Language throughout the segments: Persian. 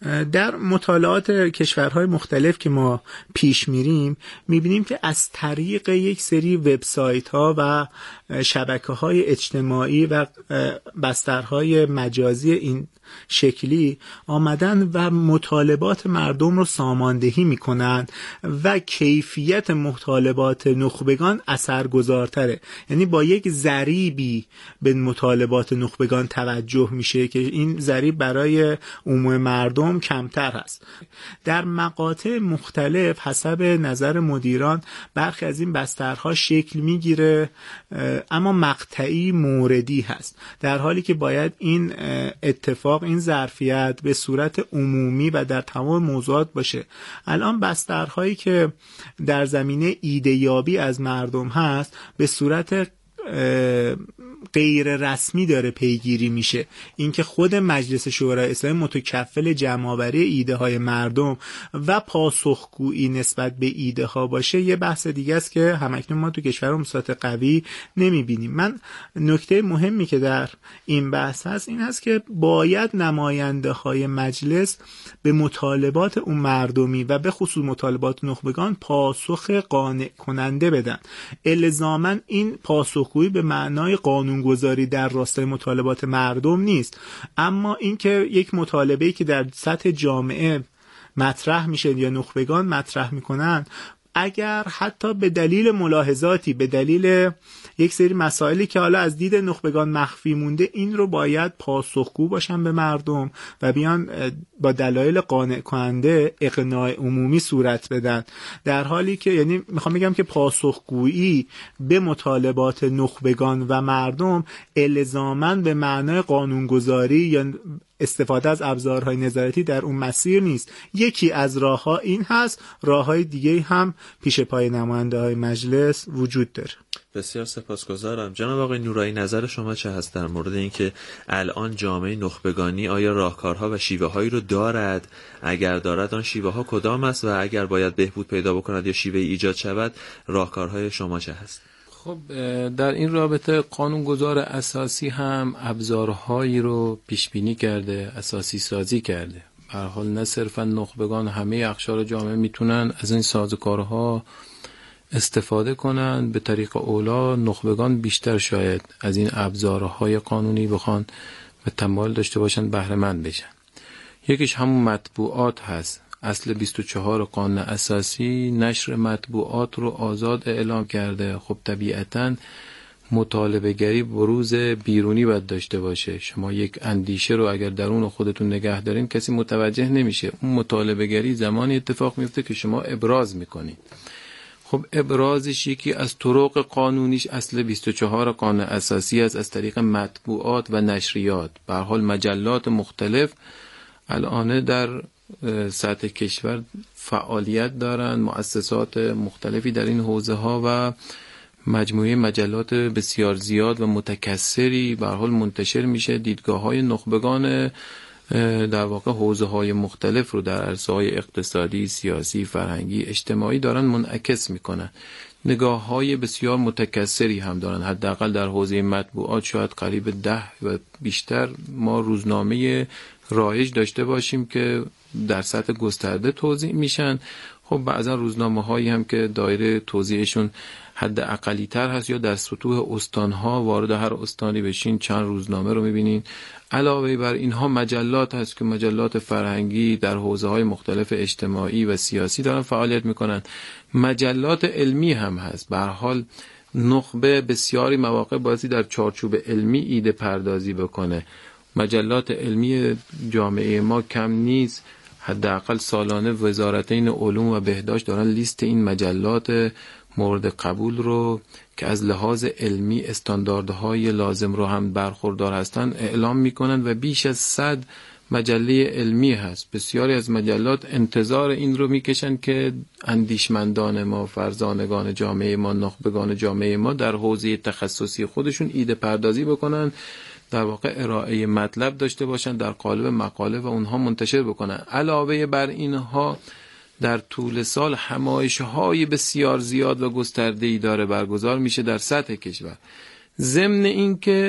در مطالعات کشورهای مختلف که ما پیش میریم میبینیم که از طریق یک سری وبسایت ها و شبکه‌های اجتماعی و بسترهای مجازی این شکلی آمدن و مطالبات مردم رو ساماندهی میکنن و کیفیت مطالبات نخبگان اثرگذارتره. یعنی با یک ضریبی به مطالبات نخبگان توجه میشه که این ضریب برای عموم مردم کمتر هست. در مقاطع مختلف حسب نظر مدیران برخی از این بسترها شکل میگیره اما مقطعی موردی هست، در حالی که باید این اتفاق، این ظرفیت به صورت عمومی و در تمام موضوعات باشه. الان بسترهایی که در زمینه ایده‌یابی از مردم هست به صورت غیر رسمی داره پیگیری میشه. اینکه خود مجلس شورای اسلامی متکفل جمع‌آوری ایده های مردم و پاسخگویی نسبت به ایده ها باشه یه بحث دیگه است که همکنون ما تو کشورمون به صورت قوی نمیبینیم. من نکته مهمی که در این بحث هست این هست که باید نماینده های مجلس به مطالبات اون مردمی و به خصوص مطالبات نخبگان پاسخ قانع کننده بدن. الزاماً این پاسخگویی به معنای قانونگذاری در راستای مطالبات مردم نیست، اما اینکه یک مطالبه‌ای که در سطح جامعه مطرح میشه یا نخبگان مطرح میکنن، اگر حتی به دلیل ملاحظاتی، به دلیل یک سری مسائلی که حالا از دید نخبگان مخفی مونده، این رو باید پاسخگو باشن به مردم و بیان با دلایل قانع کننده اقناع عمومی صورت بدن. در حالی که یعنی میخوام بگم که پاسخگویی به مطالبات نخبگان و مردم الزاماً به معنای قانونگذاری یا استفاده از ابزارهای نظارتی در اون مسیر نیست. یکی از راه‌ها این هست، راه‌های دیگه هم پیش پای نماینده‌های مجلس وجود داره. بسیار سپاسگزارم. جناب آقای نورایی، نظر شما چه هست در مورد اینکه الان جامعه نخبگانی آیا راهکارها و شیوه‌هایی رو دارد؟ اگر دارد آن شیوه‌ها کدام است و اگر باید بهبود پیدا بکند یا شیوه ایجاد شود راهکارهای شما چه هست؟ خب در این رابطه قانونگذار اساسی هم ابزارهایی رو پیش بینی کرده، اساسی سازی کرده. به هر حال نه صرفا نخبگان، همه اقشار جامعه میتونن از این سازوکارها استفاده کنن. به طریق اولا نخبگان بیشتر شاید از این ابزارهای قانونی بخوان و تمایل داشته باشن بهره مند بشن. یکیش همون مطبوعات هست. اصل 24 قانون اساسی نشر مطبوعات رو آزاد اعلام کرده. خب طبیعتاً مطالبه گری بروز بیرونی باید داشته باشه. شما یک اندیشه رو اگر درون خودتون نگه دارین کسی متوجه نمیشه. اون مطالبه گری زمانی اتفاق میفته که شما ابراز میکنید. خب ابرازش یکی از طرق قانونیش اصل 24 قانون اساسی است، از طریق مطبوعات و نشریات. به هر حال مجلات مختلف الان در سطح کشور فعالیت دارن، مؤسسات مختلفی در این حوزه ها و مجموعه مجلات بسیار زیاد و متکثری به هر حال منتشر میشه. دیدگاه های نخبگان در واقع حوزه های مختلف رو در عرصه های اقتصادی، سیاسی، فرهنگی، اجتماعی دارن منعکس میکنن. نگاه های بسیار متکثری هم دارن. حداقل در حوزه مطبوعات شاید قریب 10 و بیشتر ما روزنامه رایج داشته باشیم که در سطح گسترده توزیع میشن. خب بعضا روزنامه هایی هم که دایره توزیعشون حد اقلی تر هست یا در سطوح استانها، وارد هر استانی بشین چند روزنامه رو میبینین. علاوه بر اینها مجلات هست که مجلات فرهنگی در حوزه های مختلف اجتماعی و سیاسی دارن فعالیت میکنن. مجلات علمی هم هست. به هر حال نخبه بسیاری مواقع بازی در چارچوب علمی ایده پردازی بکنه. مجلات علمی جامعه ما کم نیست. حداقل سالانه وزارتین علوم و بهداشت دارن لیست این مجلات مورد قبول رو که از لحاظ علمی استانداردهای لازم رو هم برخوردار هستن اعلام میکنن و بیش از 100 مجله علمی هست. بسیاری از مجلات انتظار این رو میکشن که اندیشمندان ما، فرزانگان جامعه ما، نخبگان جامعه ما در حوزه تخصصی خودشون ایده پردازی بکنن، در واقع ارائه مطلب داشته باشن در قالب مقاله و اونها منتشر بکنن. علاوه بر اینها در طول سال همایش‌های بسیار زیاد و گسترده‌ای داره برگزار میشه در سطح کشور. ضمن این که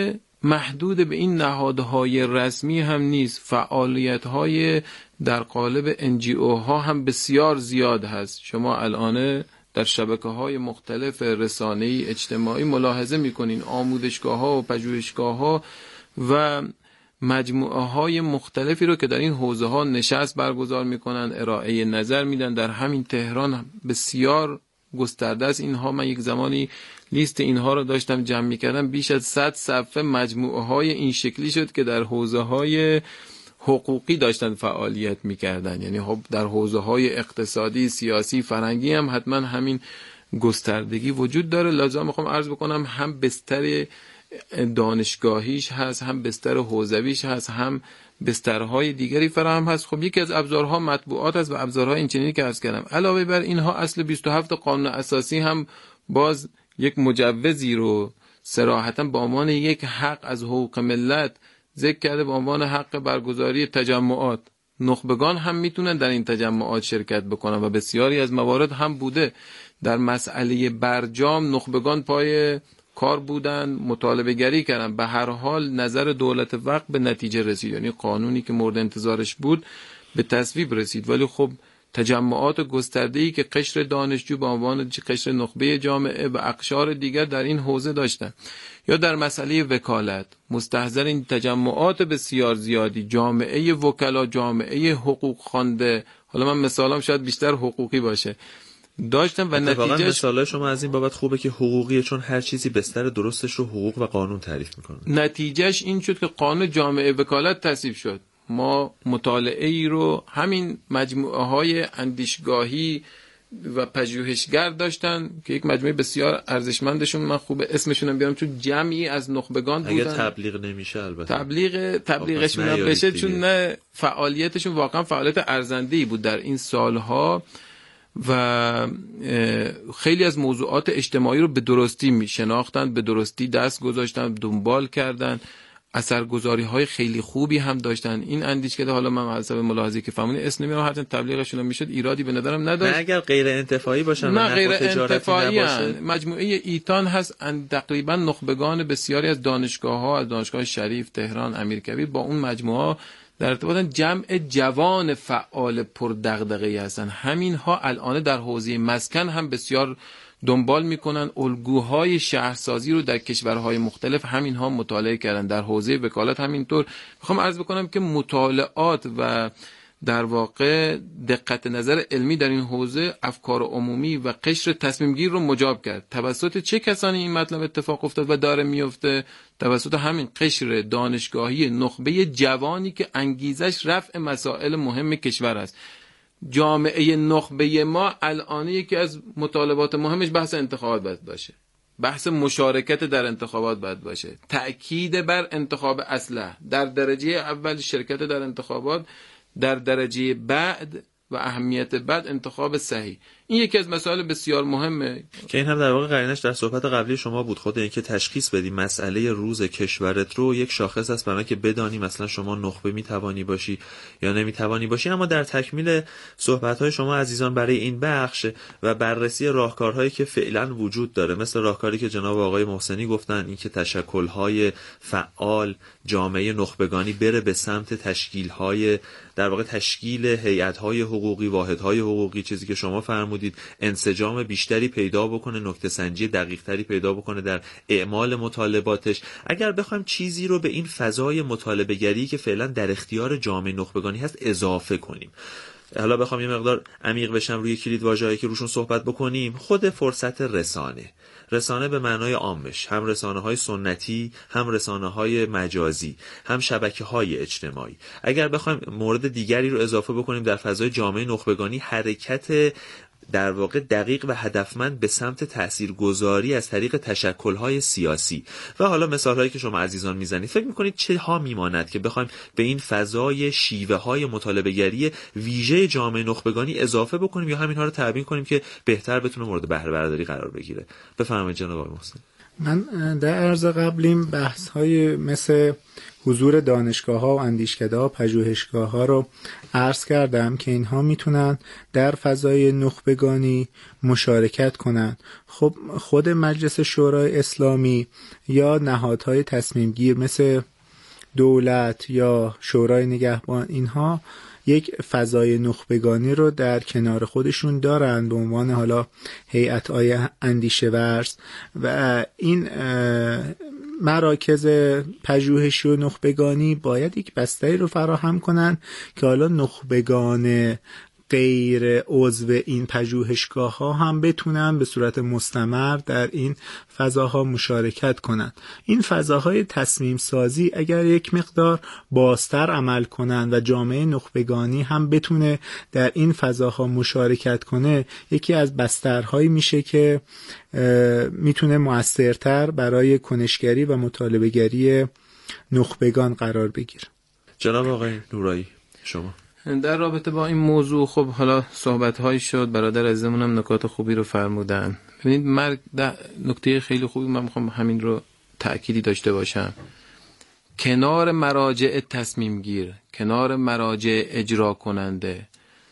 محدود به این نهادهای رسمی هم نیست، فعالیت‌های در قالب NGO ها هم بسیار زیاد هست. شما الان در شبکه‌های مختلف رسانه‌ای اجتماعی ملاحظه می‌کنین آموزشگاه‌ها و پژوهشگاه‌ها و مجموعه‌های مختلفی رو که در این حوزه‌ها نشست برگزار می‌کنن، ارائه نظر میدن. در همین تهران بسیار گسترده است اینها. من یک زمانی لیست اینها رو داشتم جمع می‌کردم، بیش از 100 صفحه مجموعه‌های این شکلی شد که در حوزه‌های حقوقی داشتن فعالیت می‌کردن. یعنی خب در حوزه‌های اقتصادی، سیاسی، فرهنگی هم حتما همین گستردگی وجود داره. لازم می‌خوام عرض بکنم هم بستر دانشگاهیش هست، هم بستر حوزویش هست، هم بسترهای دیگری فراهم هست. خب یکی از ابزارها مطبوعات است و ابزارها این چنینی که عرض کردم. علاوه بر اینها اصل 27 قانون اساسی هم باز یک مجوزی رو صراحتاً به عنوان یک حق از حقوق ملت ذکر کرده، به عنوان حق برگزاری تجمعات. نخبگان هم میتونن در این تجمعات شرکت بکنن و بسیاری از موارد هم بوده. در مسئله برجام نخبگان پای کار بودن، مطالبه گری کردن. به هر حال نظر دولت وقت به نتیجه رسید، یعنی قانونی که مورد انتظارش بود به تصویب رسید. ولی خب تجمعات گسترده‌ای که قشر دانشجو به عنوان قشر نخبه جامعه و اقشار دیگر در این حوزه داشتن، یا در مسئله وکالت مستحضر این تجمعات بسیار زیادی، جامعه وکلا، جامعه حقوق خوانده، حالا من مثالم شاید بیشتر حقوقی باشه، داشتن و نتیجه مثال شما از این بابت خوبه که حقوقیه، چون هر چیزی بستر درستش رو حقوق و قانون تعریف میکنه. نتیجهش این شد که قانون جامعه وکالت تصویب شد. ما مطالعه ای رو همین مجموعه های اندیشگاهی و پژوهشگر داشتن که یک مجموعه بسیار ارزشمندشون، من خوبه اسمشون بیارم چون جمعی از نخبگان بودن. اگه تبلیغ نمیشه البته تبلیغشون هم بشه، چون نه فعالیتشون واقعا فعالیت ارزنده‌ای بود در این سالها و خیلی از موضوعات اجتماعی رو به درستی میشناختن، به درستی دست گذاشتن، دنبال کردن، اثرگذاری‌های خیلی خوبی هم داشتن. این اندیشکده، حالا من حسب ملاحظه‌ای که فهمیدم اسم نمیارم، هرچند تبلیغشون هم میشد ایرادی به نظرم نداشت. نه اگر غیر انتفاعی باشن، نه غیر انتفاعی هستن. مجموعه ایتان هست، تقریبا نخبگان بسیاری از دانشگاه‌ها، از دانشگاه شریف، تهران، امیرکبیر با اون مجموعه در ارتباطن. جمع جوان فعال پر دغدغه‌ای هستن. همین ها الان در حوزه مسکن هم بسیار دنبال میکنن، الگوهای شهرسازی رو در کشورهای مختلف همین ها مطالعه کردن. در حوزه وکالت همینطور. میخوام عرض بکنم که مطالعات و در واقع دقت نظر علمی در این حوزه افکار عمومی و قشر تصمیم گیر رو مجاب کرد. توسط چه کسانی این مطلب اتفاق افتاد و داره میفته؟ توسط همین قشر دانشگاهی نخبه جوانی که انگیزش رفع مسائل مهم کشور است. جامعه نخبه ما الان یکی از مطالبات مهمش بحث انتخابات باید باشه، بحث مشارکت در انتخابات باید باشه، تأکید بر انتخاب اصلح، در درجه اول شرکت در انتخابات، در درجه بعد و اهمیت بعد انتخاب صحیح. این یکی از مسائل بسیار مهمه که این هم در واقع قرینش در صحبت قبلی شما بود. خود اینکه تشخیص بدی مسئله روز کشورت رو یک شاخص است برای که بدانی مثلا شما نخبه میتوانی باشی یا نمیتوانی باشی. اما در تکمیل صحبت‌های شما عزیزان برای این بخش و بررسی راهکارهایی که فعلا وجود داره، مثل راهکاری که جناب آقای محسنی گفتن، اینکه تشکل‌های فعال جامعه نخبگانی بره به سمت تشکیل‌های در واقع تشکیل هیئت‌های حقوقی، واحدهای حقوقی، چیزی که شما فرمودید، انسجام بیشتری پیدا بکنه، نکته سنجی دقیق‌تری پیدا بکنه در اعمال مطالباتش. اگر بخوایم چیزی رو به این فضای مطالبه‌گری که فعلا در اختیار جامعه نخبگانی هست اضافه کنیم، حالا بخوام یه مقدار عمیق بشم روی کلید واژه‌ای که روشون صحبت بکنیم، خود فرصت رسانه به معنای عامش، هم رسانه‌های سنتی، هم رسانه‌های مجازی، هم شبکه‌های اجتماعی. اگر بخوایم مورد دیگری رو اضافه بکنیم در فضای جامعه نخبگانی، حرکت در واقع دقیق و هدفمند به سمت تاثیرگذاری از طریق تشکل‌های سیاسی و حالا مثال‌هایی که شما عزیزان میزنید، فکر می‌کنید چه ها میماند که بخوایم به این فضای شیوه‌های مطالبه‌گری ویژه جامعه نخبگانی اضافه بکنیم یا همین‌ها رو تبیین کنیم که بهتر بتونه مورد بهره برداری قرار بگیره؟ بفرمایید جناب آقای محسن. من در عرض قبلیم بحث های مثل حضور دانشگاه ها و اندیشکده ها، پژوهشگاه ها رو عرض کردم که اینها میتونن در فضای نخبگانی مشارکت کنن. خب خود مجلس شورای اسلامی یا نهادهای تصمیم گیر مثل دولت یا شورای نگهبان، اینها یک فضای نخبگانی رو در کنار خودشون دارن به عنوان حالا هیئت‌های اندیشه ورز، و این مراکز پژوهشی و نخبگانی باید یک بستری رو فراهم کنن که حالا نخبگان غیر عضو این پژوهشگاه ها هم بتونن به صورت مستمر در این فضاها مشارکت کنن. این فضاهای تصمیم سازی اگر یک مقدار بازتر عمل کنن و جامعه نخبگانی هم بتونه در این فضاها مشارکت کنه، یکی از بسترهایی میشه که میتونه مؤثرتر برای کنشگری و مطالبه‌گری نخبگان قرار بگیره. جناب آقای نورایی، شما در رابطه با این موضوع خب حالا صحبت‌هایی شد، برادر عزیزمون هم نکات خوبی رو فرمودن. ببینید مرگ نکته خیلی خوبی، من میخوام همین رو تأکیدی داشته باشم. کنار مراجع تصمیم گیر، کنار مراجع اجرا کننده،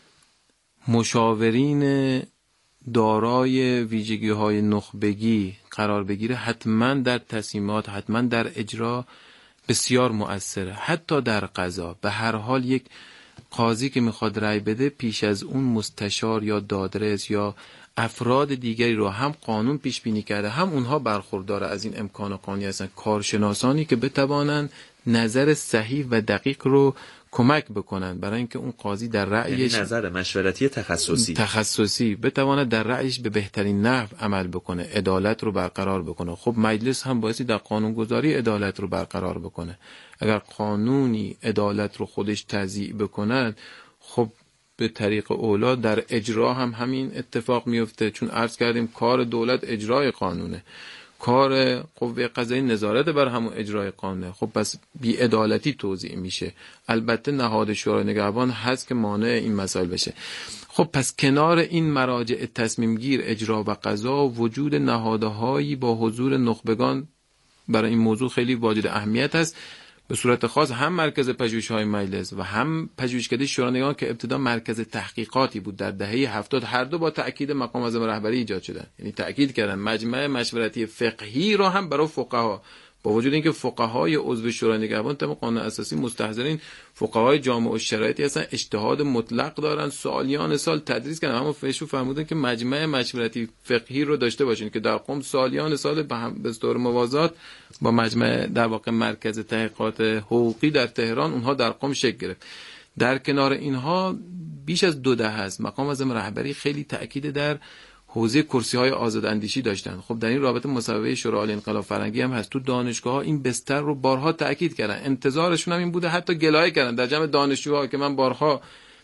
مشاورین دارای ویژگی‌های نخبگی قرار بگیره، حتما در تصمیمات، حتما در اجرا بسیار مؤثره. حتی در قضا به هر حال یک قاضی که میخواد رأی بده پیش از اون مستشار یا دادرس یا افراد دیگری رو هم قانون پیش بینی کرده، هم اونها برخوردار از این امکان قانونی هستن، کارشناسانی که بتوانند نظر صحیح و دقیق رو کمک بکنن برای اینکه اون قاضی در رأیش، نظر مشورتی تخصصی بتواند در رأیش به بهترین نحو عمل بکنه، عدالت رو برقرار بکنه. خب مجلس هم بایستی در قانونگذاری عدالت رو برقرار بکنه. اگر قانونی عدالت رو خودش تضییع بکند، خب به طریق اولا در اجرا هم همین اتفاق میفته، چون عرض کردیم کار دولت اجرای قانونه، کار قوه قضایی نظارت بر همون اجرای قانونه. خب پس بی‌عدالتی توزیع میشه. البته نهاد شورای نگهبان هست که مانع این مسائل بشه. خب پس کنار این مراجع تصمیم گیر، اجرا و قضا، وجود نهادهایی با حضور نخبگان برای این موضوع خیلی واجد اهمیت است. به صورت خاص هم مرکز پژوهش‌های مجلس و هم پژوهشکده شورای نگهبان که ابتدا مرکز تحقیقاتی بود در دهه 70، هر دو با تأکید مقام معظم رهبری ایجاد شدن. یعنی تأکید کردن مجمع مشورتی فقهی رو هم برای فقها، با وجود اینکه فقهای عضو شورای نگهبان طبق قانون اساسی مستحضرین فقهای جامع الشرایطی هستن، اجتهاد مطلق دارن، سالیان سال تدریس کردن، اما فشو فرمودن که مجمع مشورتی فقهی رو داشته باشین که در قم سالیان سال به طور موازات با مجمع در واقع مرکز تحقیقات حقوقی در تهران اونها در قم شکل گرفت. در کنار اینها بیش از 2 دهه است مقام معظم رهبری خیلی تأکید در حوزه کرسی‌های آزاداندیشی داشتن. خب در این رابطه مصوبه شورای عالی انقلاب فرهنگی هم هست. تو دانشگاه‌ها این بستر رو بارها تأکید کردن، انتظارشون هم این بوده، حتی گلایه کردن در جمع دانشجوها که من بارها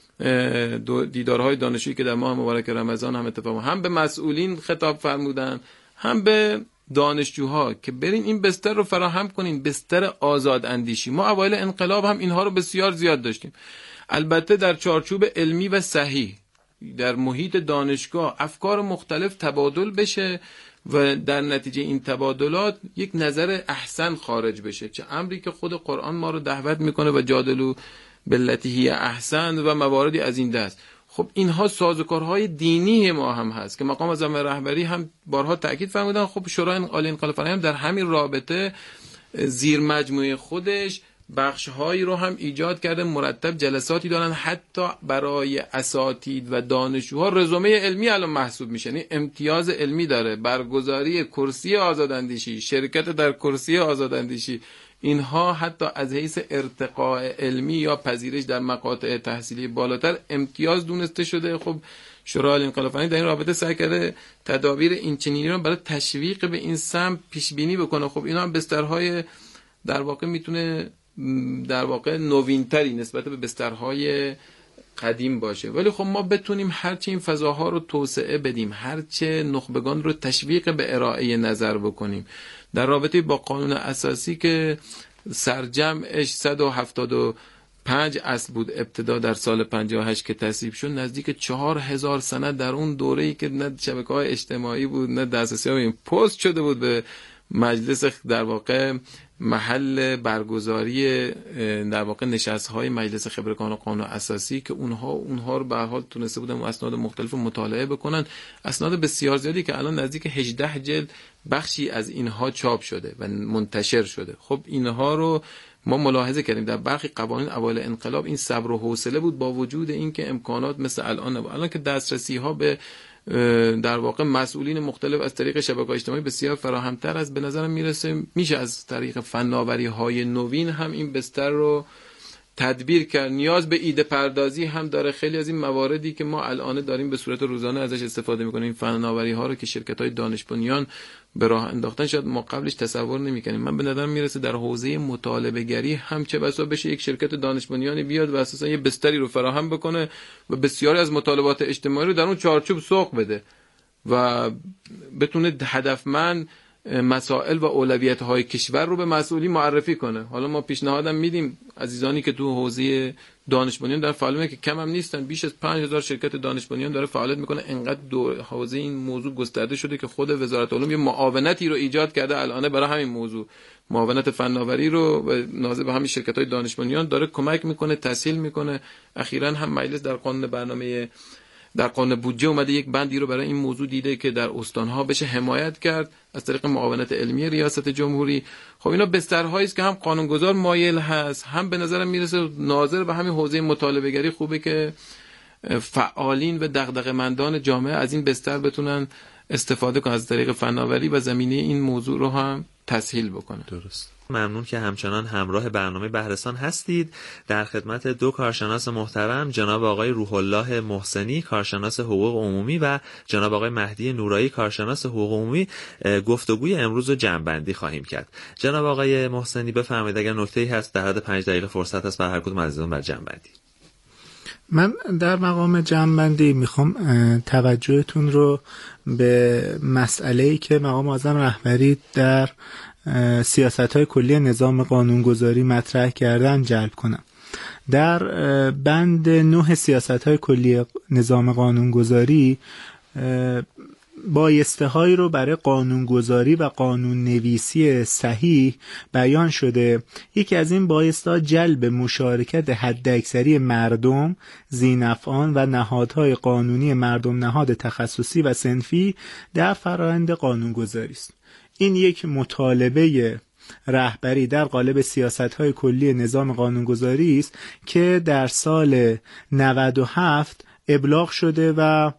دیدارهای دانشجویی که در ماه مبارک رمضان هم اتفاق، هم به مسئولین خطاب فرمودن هم به دانشجوها که برین این بستر رو فراهم کنین، بستر آزاداندیشی. ما اوایل انقلاب هم اینها رو بسیار زیاد داشتیم، البته در چارچوب علمی و صحیح، در محیط دانشگاه افکار مختلف تبادل بشه و در نتیجه این تبادلات یک نظر احسن خارج بشه، چه امری که خود قرآن ما رو دعوت میکنه و جادلو بالتی هی احسن و مواردی از این دست. خب اینها سازوکارهای دینی ما هم هست که مقام معظم رهبری هم بارها تأکید فرمودن. خب شورای عالی انقلاب فرهنگی هم در همین رابطه زیر مجموعه خودش بخش‌هایی رو هم ایجاد کرده، مرتب جلساتی دارن، حتی برای اساتید و دانشجوها رزومه علمی الان محسوب میشه، یعنی امتیاز علمی داره، برگزاری کرسی آزاداندیشی، شرکت در کرسی آزاداندیشی، اینها حتی از حیث ارتقاء علمی یا پذیرش در مقاطع تحصیلی بالاتر امتیاز دونسته شده. خب شورای عالی انقلاب فرهنگی در این رابطه سعی کرده تدابیر این چنینی رو برای تشویق به این سمت پیش بینی بکنه. خب اینا هم بسترهای در واقع میتونه در واقع نوینتری نسبت به بسترهای قدیم باشه، ولی خب ما بتونیم هرچه این فضاها رو توسعه بدیم، هرچه نخبگان رو تشویق به ارائه نظر بکنیم. در رابطه با قانون اساسی که سرجمعش 175 اصل بود ابتدا در سال 58 که تصویب شد، نزدیک 4000 سند در اون دوره‌ای که نه شبکه‌های اجتماعی بود نه دسترسی این پست شده بود به مجلس در واقع محل برگزاری در واقع نشست‌های مجلس خبرگان قانون اساسی که اونها رو به هر حال تونسته بودن اسناد مختلف مطالعه بکنن، اسناد بسیار زیادی که الان نزدیک 18 جلد بخشی از اینها چاپ شده و منتشر شده. خب اینها رو ما ملاحظه کردیم در برخی قوانین اوایل انقلاب این صبر و حوصله بود، با وجود اینکه امکانات مثل الان که دسترسی ها به در واقع مسئولین مختلف از طریق شبکه‌های اجتماعی بسیار فراهم‌تر از به نظرم میرسه، میشه از طریق فناوری‌های نوین هم این بستر رو تدبیر کرد. نیاز به ایده پردازی هم داره. خیلی از این مواردی که ما الان داریم به صورت روزانه ازش استفاده می‌کنیم، این فناوری‌ها رو که شرکت‌های دانش بنیان به راه انداختن، شاید ما قبلش تصور نمی‌کنیم. من به نظرم میرسه در حوزه مطالبه گری هم چه بسا بشه یک شرکت دانش بنیانی بیاد و اساسا یه بستری رو فراهم بکنه و بسیاری از مطالبات اجتماعی رو در اون چارچوب سوق بده و بتونه هدفمند مسائل و اولویت‌های کشور رو به مسئولین معرفی کنه. حالا ما پیشنهادم میدیم عزیزانی که تو حوزه دانش بنیان در فعالیت که کم هم نیستن، بیش از 5000 شرکت دانش بنیان داره فعالیت میکنه. انقدر حوزه این موضوع گسترده شده که خود وزارت علوم یه معاونتی رو ایجاد کرده الان برای همین موضوع، معاونت فناوری رو، و ناظر به همین شرکت‌های دانش بنیان داره کمک میکنه، تسهیل میکنه. اخیراً هم مجلس در قانون بودجه اومده یک بندی رو برای این موضوع دیده که در استان‌ها بشه حمایت کرد از طریق معاونت علمی ریاست جمهوری. خب اینا بسترهایی است که هم قانونگذار مایل هست، هم به نظرم میرسه ناظر به همین حوزه مطالبه گری خوبه که فعالین و دغدغه‌مندان جامعه از این بستر بتونن استفاده کنن، از طریق فناوری و زمینه این موضوع رو هم تسهیل بکنن. درست. ممنون که همچنان همراه برنامه بهره‌سان هستید. در خدمت دو کارشناس محترم، جناب آقای روح الله محسنی کارشناس حقوق عمومی و جناب آقای مهدی نورایی کارشناس حقوق عمومی گفتگوی امروز رو جمع‌بندی خواهیم کرد. جناب آقای محسنی بفرمایید اگر نکته‌ای هست در حد 5 دقیقه فرصت هست بر هر کدوم از عزیزان بر جمع‌بندی. من در مقام جمع‌بندی میخوام توجهتون رو به مسئله‌ای که مقام معظم رهبری در سیاست‌های کلی نظام قانونگذاری مطرح کردن جلب کنم. در بند 9 سیاست‌های کلی نظام قانونگذاری بایسته‌هایی رو برای قانونگذاری و قانون نویسی صحیح بیان شده. یکی از این بایسته‌ها جلب مشارکت حداکثری مردم، ذی‌نفعان و نهادهای قانونی مردم نهاد تخصصی و صنفی در فرآیند قانونگذاری است. این یک مطالبه رهبری در قالب سیاست‌های کلی نظام قانونگذاری است که در سال 97 ابلاغ شده و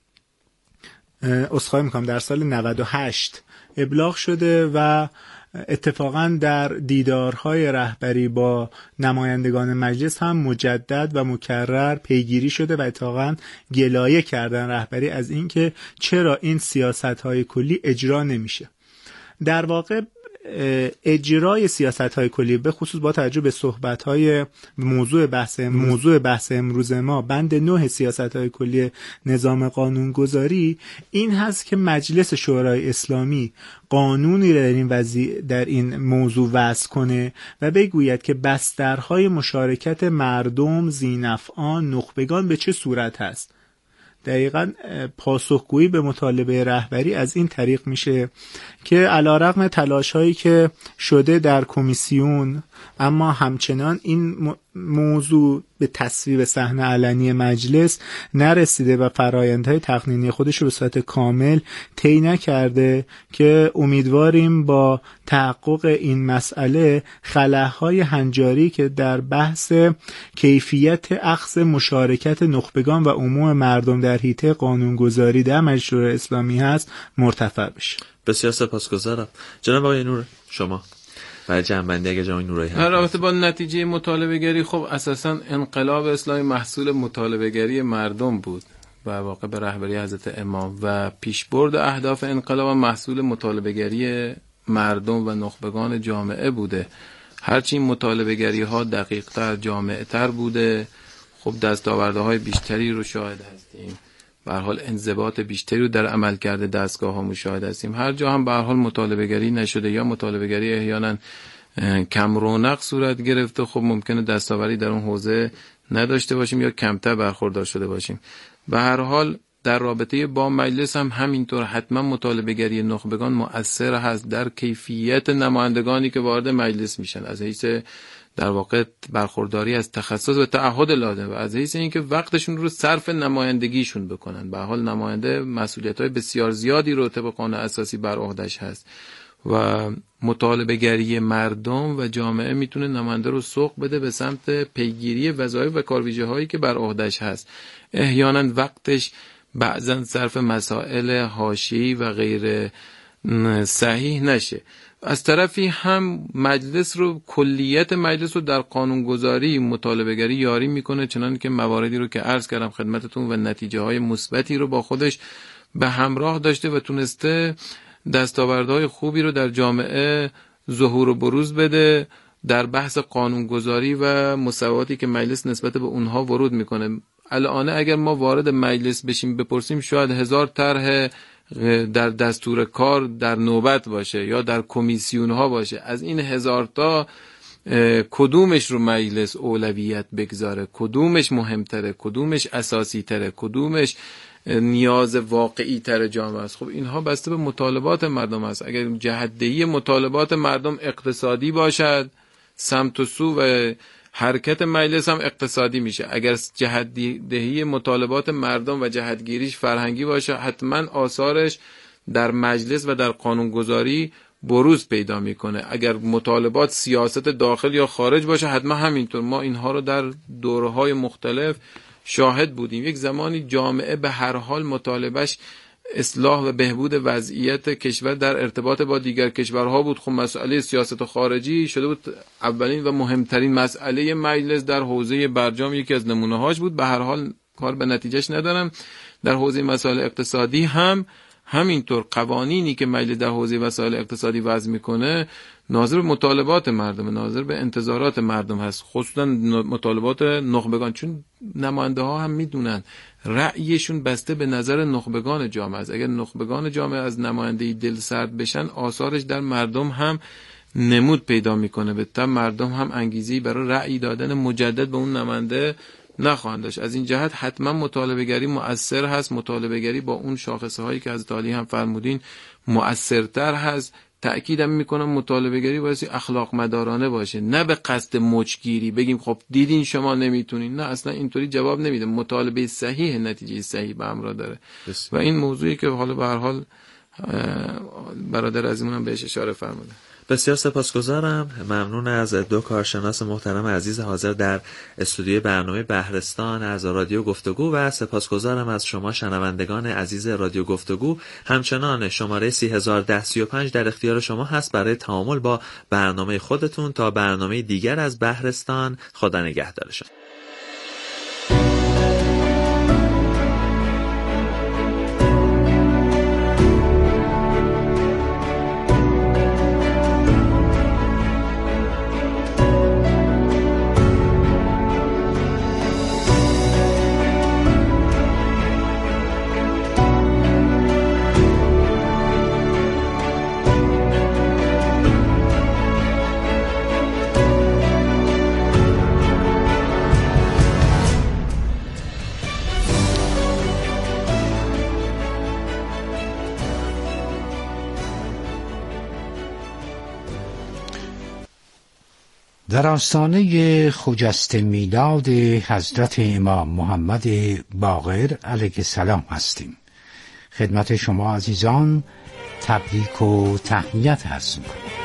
در سال 98 ابلاغ شده و اتفاقا در دیدارهای رهبری با نمایندگان مجلس هم مجدد و مکرر پیگیری شده و اتفاقا گلایه کردن رهبری از اینکه چرا این سیاست‌های کلی اجرا نمیشه. در واقع اجرای سیاست‌های کلی به خصوص با توجه به صحبت‌های موضوع بحث امروز ما، بند 9 سیاست‌های کلی نظام قانونگذاری این هست که مجلس شورای اسلامی قانونی در این موضوع وضع کنه و بگوید که بسترهای مشارکت مردم، ذی‌نفعان، نخبگان به چه صورت هست. دقیقاً پاسخگویی به مطالبه رهبری از این طریق میشه که علیرغم تلاش‌هایی که شده در کمیسیون، اما همچنان این موضوع به تصویب صحنه علنی مجلس نرسیده و فرآیندهای تقنینی خودش رو به صورت کامل طی نکرده که امیدواریم با تحقق این مسئله خلاهای هنجاری که در بحث کیفیت اخذ مشارکت نخبگان و عموم مردم در حیطه قانونگذاری در مجلس شورای اسلامی هست مرتفع بشه. بسیار سپاسگزارم. جناب آقای نور، شما برای جنبندی اگه جناب نورایی در رابطه با نتیجه مطالبه گری، خب اساساً انقلاب اسلامی محصول مطالبه گری مردم بود و واقع به رهبری حضرت امام و پیشبرد اهداف انقلاب محصول مطالبه گری مردم و نخبگان جامعه بوده. هرچی مطالبه گری ها دقیق تر، جامع تر بوده، خب دستاوردهای بیشتری رو شاهد هستیم، به هر حال انضباط بیشتری رو در عملکرد دستگاه ها مشاهده هستیم. هر جا هم به هر حال مطالبه گری نشده یا مطالبه گری احیانا کم رونق صورت گرفته، خب ممکنه دستاوری در اون حوزه نداشته باشیم یا کمتر برخوردار شده باشیم. به هر حال در رابطه با مجلس هم همینطور حتما مطالبه گری نخبگان مؤثر هست در کیفیت نمایندگانی که وارد مجلس میشن، از حیث در واقع برخورداری از تخصص و تعهد لازم و از حیث اینکه وقتشون رو صرف نمایندگیشون بکنن. به حال نماینده مسئولیت‌های بسیار زیادی رو طبق قانون اساسی بر عهده‌اش هست و مطالبه گری مردم و جامعه میتونه نماینده رو سوق بده به سمت پیگیری وظایف و کارویژه‌هایی که بر عهده‌اش هست. احیانا وقتش بعضا صرف مسائل حاشیه‌ای و غیر صحیح نشه. از طرفی هم مجلس رو، کلیت مجلس رو در قانونگذاری مطالبه گری یاری میکنه، چنانکه که مواردی رو که عرض کردم خدمتتون و نتیجه های مثبتی رو با خودش به همراه داشته و تونسته دستاوردهای خوبی رو در جامعه ظهور و بروز بده در بحث قانونگذاری و مساواتی که مجلس نسبت به اونها ورود میکنه. الان اگر ما وارد مجلس بشیم بپرسیم شاید 1000 طرح در دستور کار در نوبت باشه یا در کمیسیون ها باشه. از این 1000 تا کدومش رو مجلس اولویت بگذاره، کدومش مهمتره، کدومش اساسی تره، کدومش نیاز واقعی تر جامعه است. خب اینها بسته به مطالبات مردم است. اگر جهت‌دهی مطالبات مردم اقتصادی باشد، سمت و سو و حرکت مجلس هم اقتصادی میشه. اگر جهت‌دهی مطالبات مردم و جهتگیریش فرهنگی باشه، حتما آثارش در مجلس و در قانونگذاری بروز پیدا میکنه. اگر مطالبات سیاست داخل یا خارج باشه، حتما همینطور. ما اینها رو در دوره‌های مختلف شاهد بودیم. یک زمانی جامعه به هر حال مطالبهش اصلاح و بهبود وضعیت کشور در ارتباط با دیگر کشورها بود. خب مسئله سیاست خارجی شده بود اولین و مهمترین مسئله مجلس در حوزه برجام، یکی از نمونه‌هاش بود. به هر حال کار به نتیجهش ندارم. در حوزه مسائل اقتصادی هم همینطور. قوانینی که مجلس در حوزه مسائل اقتصادی وضع میکنه ناظر به مطالبات مردم، ناظر به انتظارات مردم هست، خصوصا مطالبات نخبگان، چون نماینده ها هم میدونن رأیشون بسته به نظر نخبگان جامعه است. اگر نخبگان جامعه از نمایندگی دل سرد بشن، آثارش در مردم هم نمود پیدا میکنه، به طب مردم هم انگیزی برای رأی دادن مجدد به اون نماینده نخواهند داشت. از این جهت حتما مطالبه گری مؤثر هست. مطالبه گری با اون شاخصه هایی که از عالی هم فرمودین مؤثرتر هست. تأکیدم میکنم مطالبه گری باید اخلاق مدارانه باشه، نه به قصد مچگیری بگیم خب دیدین شما نمیتونین. نه، اصلا اینطوری جواب نمیده. مطالبه صحیح نتیجه صحیح به همراه داره و این موضوعی که حالا به هر حال برادر عزیزمون هم بهش اشاره فرموده. بسیار سپاسگزارم. ممنون از دو کارشناس محترم عزیز حاضر در استودیوی برنامه بهرستان از رادیو گفتگو و سپاسگزارم از شما شنوندگان عزیز رادیو گفتگو. همچنان شماره 301035 در اختیار شما هست برای تعامل با برنامه خودتون. تا برنامه دیگر از بهرستان، خدا نگهدارشان. در آستانه خجسته میلاد حضرت امام محمد باقر علیه السلام هستیم. خدمت شما عزیزان تبریک و تهنیت عرض می‌کنم.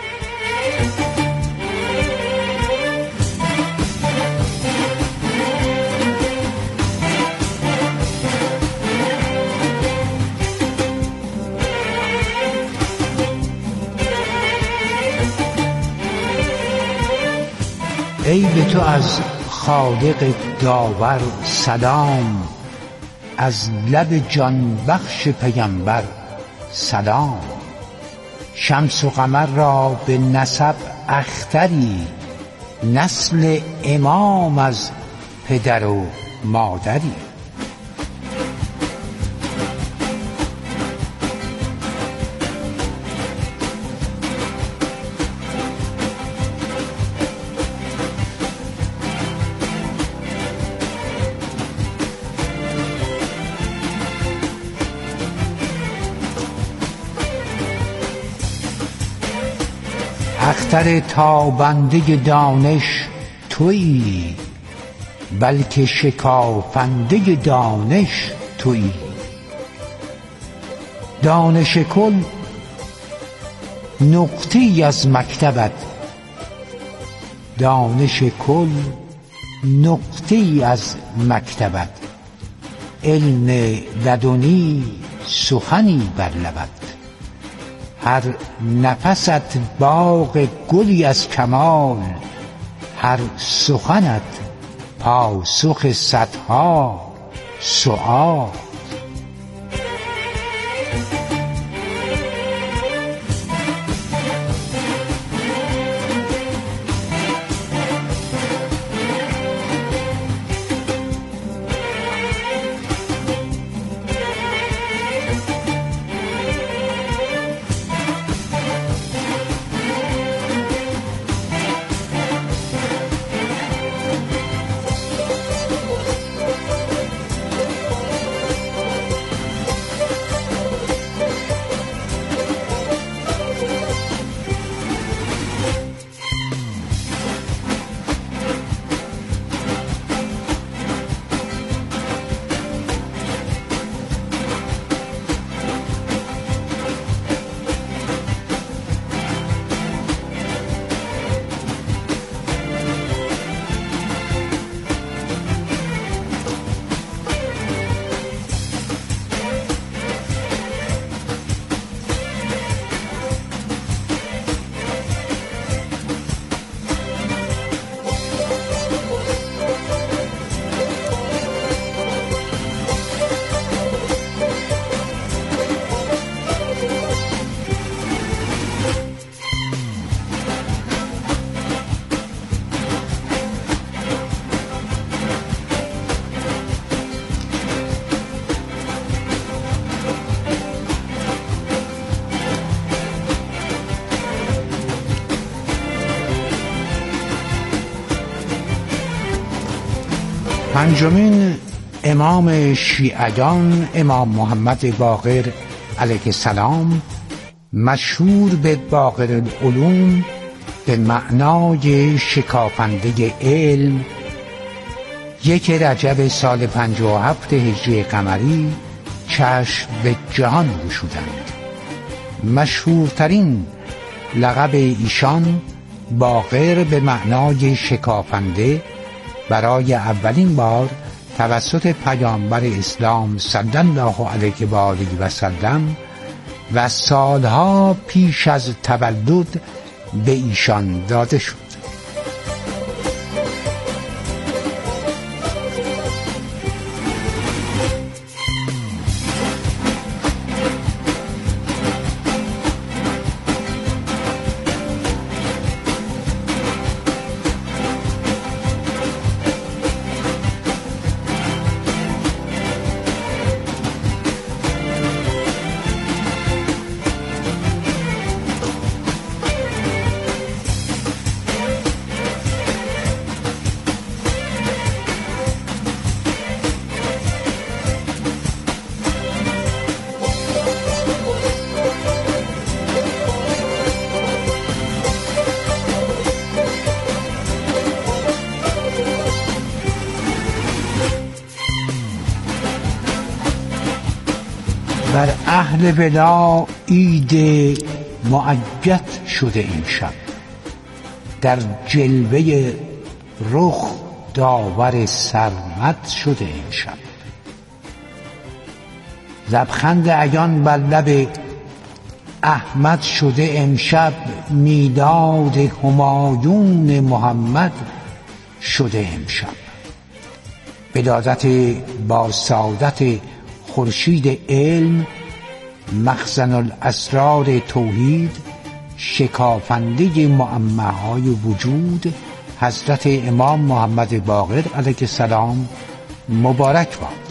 ای به تو از خالق داور سلام، از لب جان بخش پیمبر سلام. شمس و قمر را به نسب اختری، نسل امام از پدر و مادری. اختر تابنده دانش تویی، بلکه شکافنده دانش تویی. دانش کل نقطه‌ای از مکتبت، دانش کل نقطه‌ای از مکتبت، علم لدنی سخنی بر لبت. هر نفست باغ گلی از کمال، هر سخنت پاسخ صدها سؤال. پنجمین امام شیعیان، امام محمد باقر علیه السلام، مشهور به باقر العلوم به معنای شکافنده علم، 1 رجب سال 57 هجری قمری چشم به جهان گشودند. مشهورترین لقب ایشان باقر به معنای شکافنده برای اولین بار توسط پیامبر اسلام صلی الله علیه و آله و سلم و سالها پیش از تولد به ایشان داده شد. بر اهل ولا عید معید شده امشب، در جلوه رخ داور سرمد شده امشب. لبخند عیان بر لب احمد شده امشب، میلاد همایون محمد شده امشب. ولادت با سعادت خورشید علم، مخزن الاسرار توحید، شکافنده معماهای وجود، حضرت امام محمد باقر علیه السلام مبارک باد.